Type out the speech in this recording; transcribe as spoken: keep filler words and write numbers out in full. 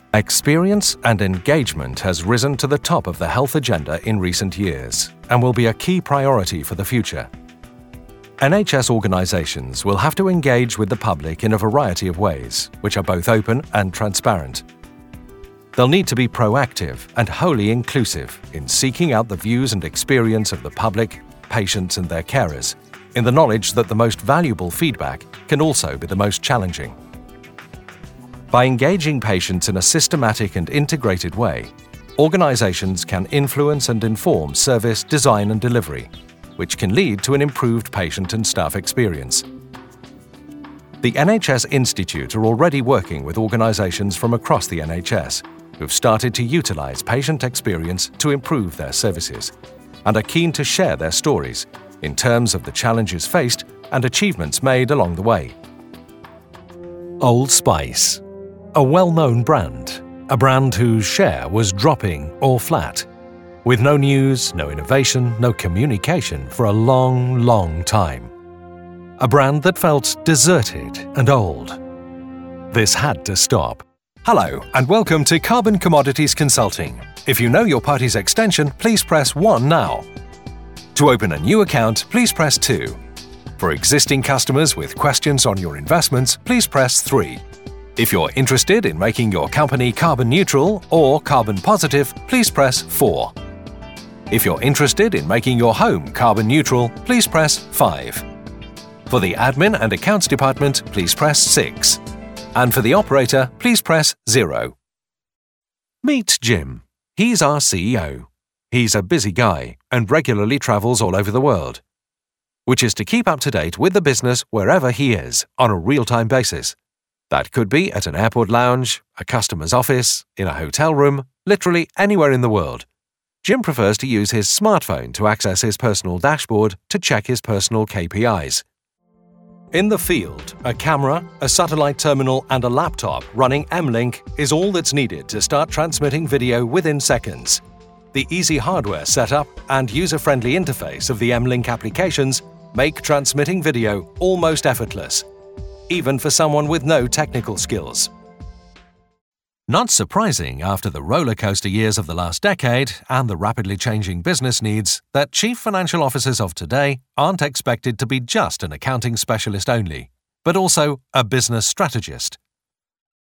Experience and engagement has risen to the top of the health agenda in recent years and will be a key priority for the future. N H S organisations will have to engage with the public in a variety of ways, which are both open and transparent. They'll need to be proactive and wholly inclusive in seeking out the views and experience of the public, patients and their carers, in the knowledge that the most valuable feedback can also be the most challenging. By engaging patients in a systematic and integrated way, organisations can influence and inform service design and delivery, which can lead to an improved patient and staff experience. The N H S Institute are already working with organisations from across the N H S who've started to utilise patient experience to improve their services and are keen to share their stories in terms of the challenges faced and achievements made along the way. Old Spice, a well-known brand, a brand whose share was dropping or flat, with no news, no innovation, no communication for a long, long time. A brand that felt deserted and old. This had to stop. Hello, and welcome to Carbon Commodities Consulting. If you know your party's extension, please press one now. To open a new account, please press two. For existing customers with questions on your investments, please press three. If you're interested in making your company carbon neutral or carbon positive, please press four. If you're interested in making your home carbon neutral, please press five. For the admin and accounts department, please press six. And for the operator, please press zero. Meet Jim. He's our C E O. He's a busy guy and regularly travels all over the world, which is to keep up to date with the business wherever he is on a real-time basis. That could be at an airport lounge, a customer's office, in a hotel room, literally anywhere in the world. Jim prefers to use his smartphone to access his personal dashboard to check his personal K P Is. In the field, a camera, a satellite terminal and a laptop running M-Link is all that's needed to start transmitting video within seconds. The easy hardware setup and user-friendly interface of the M-Link applications make transmitting video almost effortless, even for someone with no technical skills. Not surprising after the rollercoaster years of the last decade and the rapidly changing business needs that chief financial officers of today aren't expected to be just an accounting specialist only, but also a business strategist,